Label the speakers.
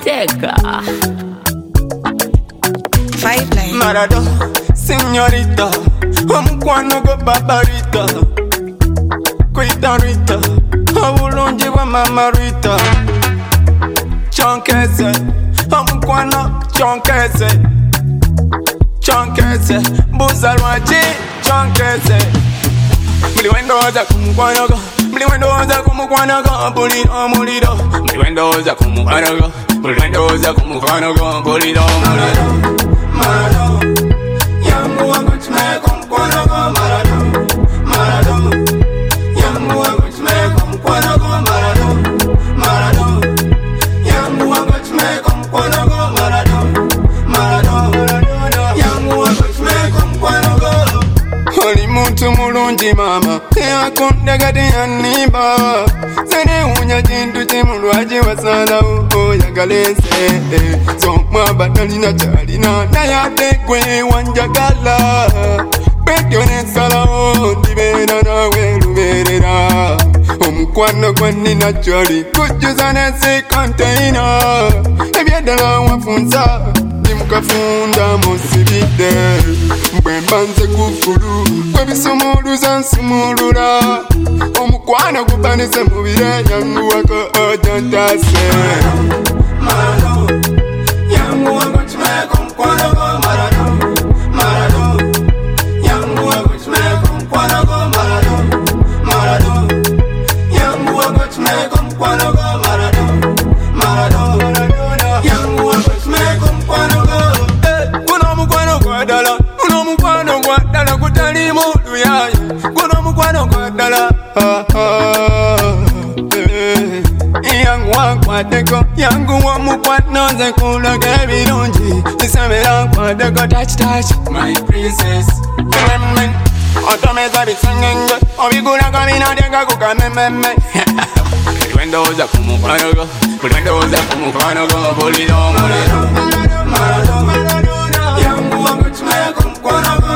Speaker 1: Teka
Speaker 2: Five line
Speaker 3: Marado, señorita, omukwano go babarita, Kwita Rita, obulungi bwa mama Rita. Chonkeze, omukwano chonkeze, chonkeze, buza lwaji chonkeze. Muli wendoza kumukwano go, muli wendoza kumukwano go, buliro muliro. Muli wendoza kumukwano go, muli wendoza kumukwano go, buliro muliro. Marado, yangu wangu chimeko mkwano go Marado, Marado, yangu wangu chimeko mkwano go Marado, Marado, yangu wangu chimeko mkwano go Marado, Marado, yangu wangu chimeko mkwano go. Oli muntu mulungi mama, yakundagade yanimba, sene unya kintu chimulwaji wasala oyagalese, somwa nalina chalina nayategwe wanjagala, petyo nesala ndibera nawe luberera, omukwano gwanina chali kujuza nesi container, ebyedala wafunza nimukafunda musibide, mbwembanze kufulu kwebisumuluza nsumulula, omukwano gupanise mubire yangu wako ojantase. Marado, yangu wako chimeko mkwano go Marado, Marado, yangu wako chimeko mkwano go Marado, Marado, yangu wako chimeko mkwano go Marado, Marado, yangu wako chimeko mkwano go. Kuno mukwano kwa dala, kuno mukwano kwa dala kutali mudu yayo, kuno mukwano kwa dala. Yangu wakwateko, yangu wamukwano ze kulaga ebirungi, isamera kwateko touch touch, my princess. Remember, otomeza bisengenge, obigulako binateka kukamememe. Bulwendoza kumukwano go, bulwendoza kumukwano go, buliro muliro. Marado, yangu wangu chimeko mkwano go